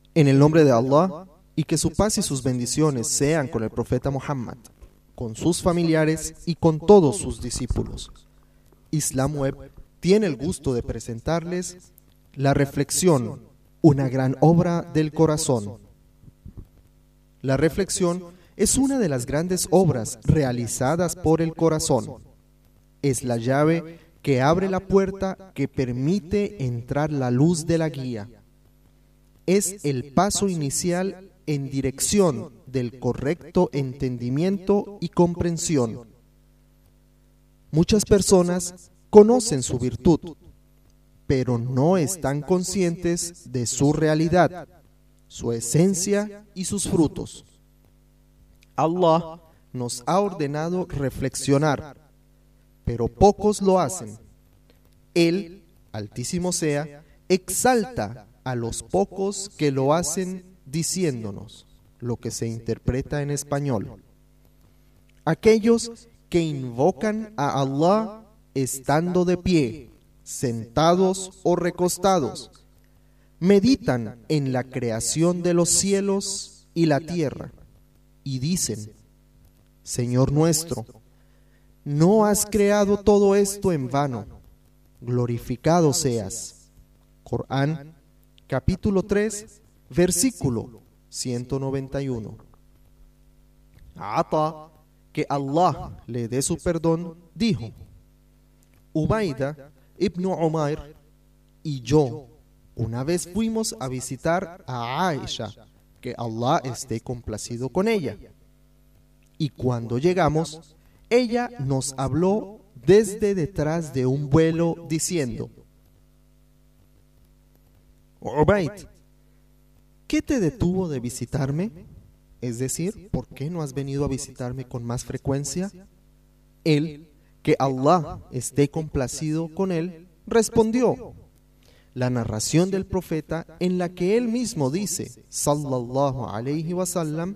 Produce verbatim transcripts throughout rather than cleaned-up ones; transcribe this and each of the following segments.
En el nombre de Allah, y que su paz y sus bendiciones sean con el profeta Muhammad, con sus familiares y con todos sus discípulos. Islam Web tiene el gusto de presentarles la reflexión, una gran obra del corazón. La reflexión es una de las grandes obras realizadas por el corazón. Es la llave que abre la puerta que permite entrar la luz de la guía. Es el paso inicial en dirección del correcto entendimiento y comprensión. Muchas personas conocen su virtud, pero no están conscientes de su realidad, su esencia y sus frutos. Allah nos ha ordenado reflexionar, pero pocos lo hacen. Él, Altísimo sea, exalta a los pocos que lo hacen diciéndonos, lo que se interpreta en español: aquellos que invocan a Allah estando de pie, sentados o recostados, meditan en la creación de los cielos y la tierra y dicen: Señor nuestro, no has creado todo esto en vano, glorificado seas. Corán, capítulo tres, versículo ciento noventa y uno. Ata, que Allah le dé su perdón, dijo: Ubaida ibn Umair y yo una vez fuimos a visitar a Aisha, que Allah esté complacido con ella. Y cuando llegamos, ella nos habló desde detrás de un vuelo diciendo: Ubaid, ¿qué te detuvo de visitarme? Es decir, ¿por qué no has venido a visitarme con más frecuencia? Él, que Allah esté complacido con él, respondió: la narración del profeta en la que él mismo dice, sallallahu alayhi wa sallam,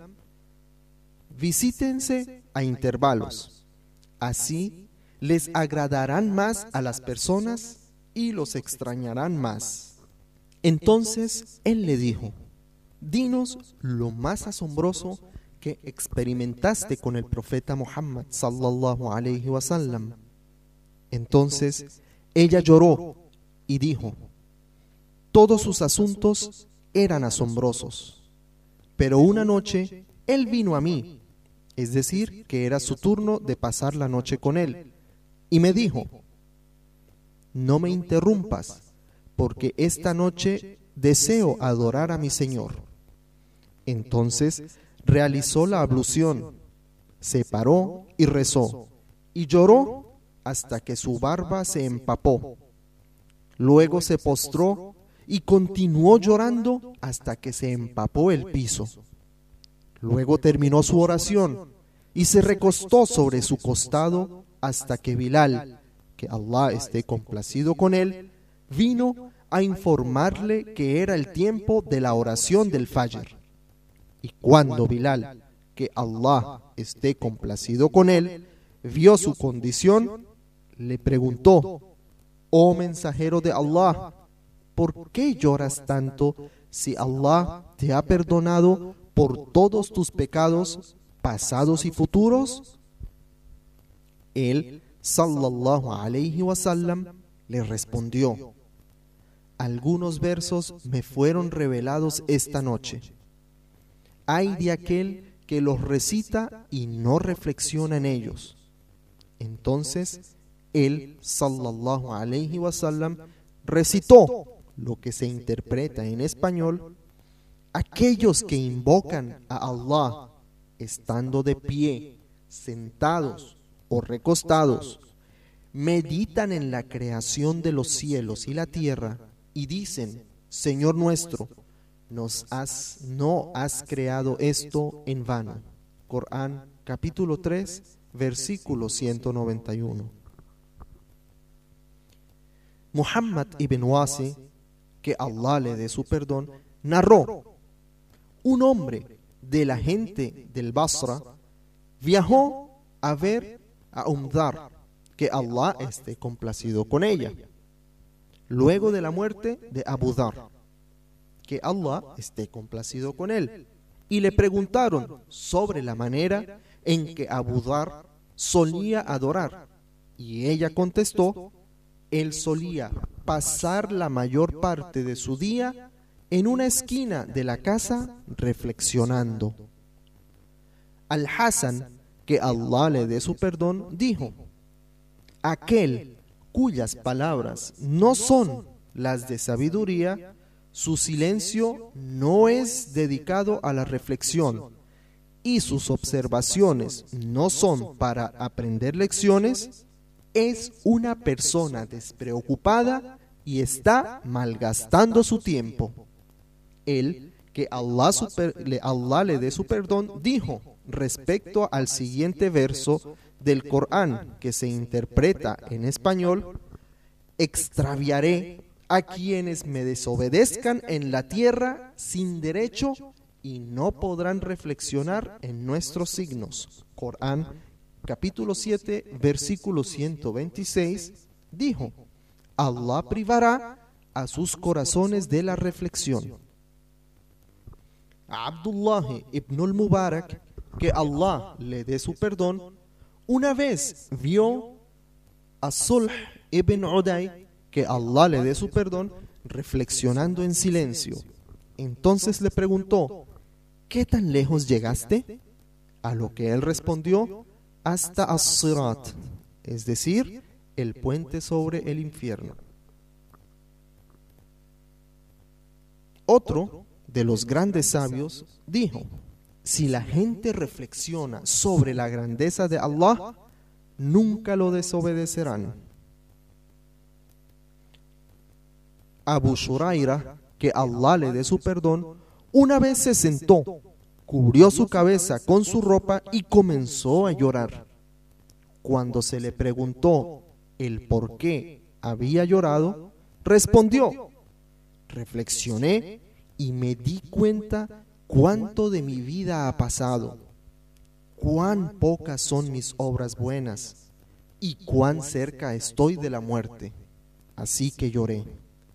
visítense a intervalos, así les agradarán más a las personas y los extrañarán más. Entonces él le dijo: dinos lo más asombroso que experimentaste con el profeta Muhammad sallallahu alayhi wa sallam. Entonces ella lloró y dijo: todos sus asuntos eran asombrosos, pero una noche él vino a mí, es decir, que era su turno de pasar la noche con él, y me dijo: no me interrumpas, porque esta noche deseo adorar a mi Señor. Entonces realizó la ablución, se paró y rezó, y lloró hasta que su barba se empapó. Luego se postró y continuó llorando hasta que se empapó el piso. Luego terminó su oración y se recostó sobre su costado hasta que Bilal, que Allah esté complacido con él, vino a informarle que era el tiempo de la oración del Fajr. Y cuando Bilal, que Allah esté complacido con él, vio su condición, le preguntó: oh mensajero de Allah, ¿por qué lloras tanto si Allah te ha perdonado por todos tus pecados pasados y futuros? Él, sallallahu alayhi wa sallam, le respondió: algunos versos me fueron revelados esta noche. Ay de aquel que los recita y no reflexiona en ellos. Entonces él, sallallahu alayhi wa sallam, recitó lo que se interpreta en español: aquellos que invocan a Allah estando de pie, sentados o recostados, meditan en la creación de los cielos y la tierra y dicen: Señor nuestro, nos has, no has creado esto en vano. Corán, capítulo tres, versículo ciento noventa y uno. Muhammad ibn Wasi, que Allah le dé su perdón, narró: un hombre de la gente del Basra viajó a ver a Umdar, que Allah esté complacido con ella, luego de la muerte de Abu Dhar. que Allah esté complacido con él, y le preguntaron sobre la manera en que Abu Dhar solía adorar, y ella contestó: él solía pasar la mayor parte de su día en una esquina de la casa reflexionando. Al-Hasan, que Allah le dé su perdón, dijo: aquel cuyas palabras no son las de sabiduría, su silencio no es dedicado a la reflexión y sus observaciones no son para aprender lecciones, es una persona despreocupada y está malgastando su tiempo. Él, que Allah, super, le, Allah le dé su perdón, dijo respecto al siguiente verso del Corán, que se interpreta en español: extraviaré a quienes me desobedezcan en la tierra sin derecho y no podrán reflexionar en nuestros signos. Corán, capítulo siete, versículo ciento veintiséis, dijo: Allah privará a sus corazones de la reflexión. Abdullah ibn al-Mubarak, que Allah le dé su perdón, una vez vio a Sulh ibn Uday, que Allah le dé su perdón, reflexionando en silencio. Entonces le preguntó: ¿qué tan lejos llegaste? A lo que él respondió: hasta As-Sirat, es decir, el puente sobre el infierno. Otro de los grandes sabios dijo: si la gente reflexiona sobre la grandeza de Allah, nunca lo desobedecerán. Abu Shuraira, que Allah le dé su perdón, una vez se sentó, cubrió su cabeza con su ropa y comenzó a llorar. Cuando se le preguntó el por qué había llorado, respondió: reflexioné y me di cuenta cuánto de mi vida ha pasado, cuán pocas son mis obras buenas y cuán cerca estoy de la muerte. Así que lloré.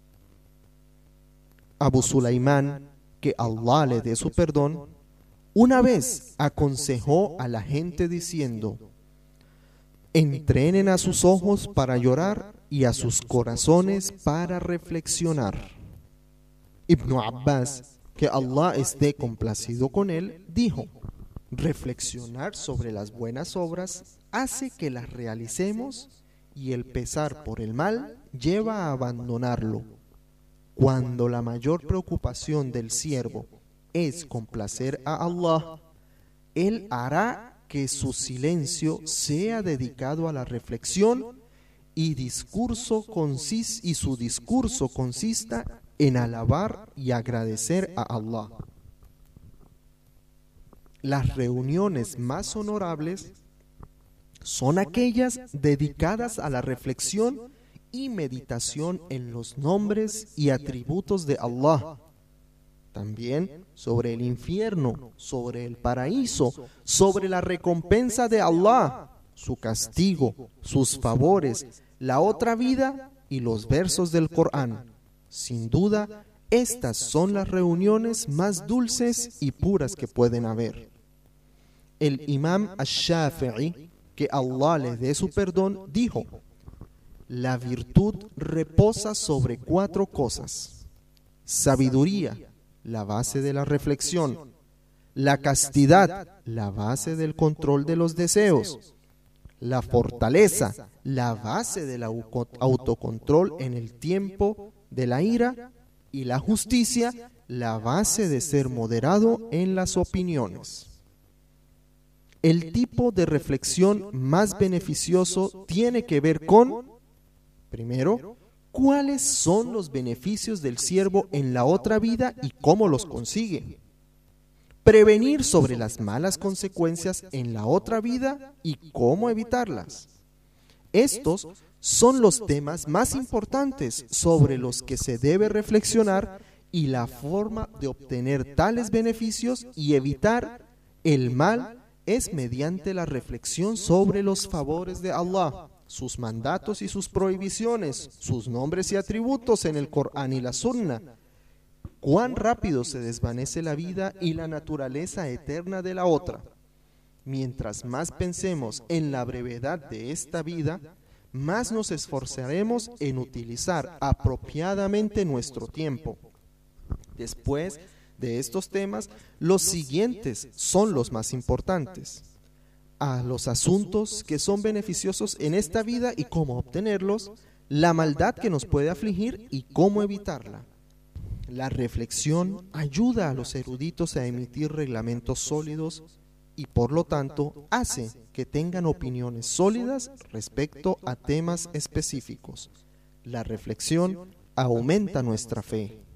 Abu Sulaimán, que Allah le dé su perdón, una vez aconsejó a la gente diciendo: entrenen a sus ojos para llorar y a sus corazones para reflexionar. Ibn Abbas, que Allah esté complacido con él, dijo: reflexionar sobre las buenas obras hace que las realicemos y el pesar por el mal lleva a abandonarlo. Cuando la mayor preocupación del siervo es complacer a Allah, Él hará que su silencio sea dedicado a la reflexión y, discurso consis- y su discurso consista en alabar y agradecer a Allah. Las reuniones más honorables son aquellas dedicadas a la reflexión y meditación en los nombres y atributos de Allah. También sobre el infierno, sobre el paraíso, sobre la recompensa de Allah, su castigo, sus favores, la otra vida y los versos del Corán. Sin duda, estas son las reuniones más dulces y puras que pueden haber. El Imam Ash-Shafi'i, que Allah le dé su perdón, dijo: la virtud reposa sobre cuatro cosas: sabiduría, la base de la reflexión; la castidad, la base del control de los deseos; la fortaleza, la base del autocontrol en el tiempo de la ira; y la justicia, la base de ser moderado en las opiniones. El tipo de reflexión más beneficioso tiene que ver con: primero, ¿cuáles son los beneficios del siervo en la otra vida y cómo los consigue? Prevenir sobre las malas consecuencias en la otra vida y cómo evitarlas. Estos son los temas más importantes sobre los que se debe reflexionar, y la forma de obtener tales beneficios y evitar el mal es mediante la reflexión sobre los favores de Allah, sus mandatos y sus prohibiciones, sus nombres y atributos en el Corán y la Sunna, cuán rápido se desvanece la vida y la naturaleza eterna de la otra. Mientras más pensemos en la brevedad de esta vida, más nos esforzaremos en utilizar apropiadamente nuestro tiempo. Después de estos temas, los siguientes son los más importantes. A los asuntos que son beneficiosos en esta vida y cómo obtenerlos, la maldad que nos puede afligir y cómo evitarla. La reflexión ayuda a los eruditos a emitir reglamentos sólidos y por lo tanto hace que tengan opiniones sólidas respecto a temas específicos. La reflexión aumenta nuestra fe.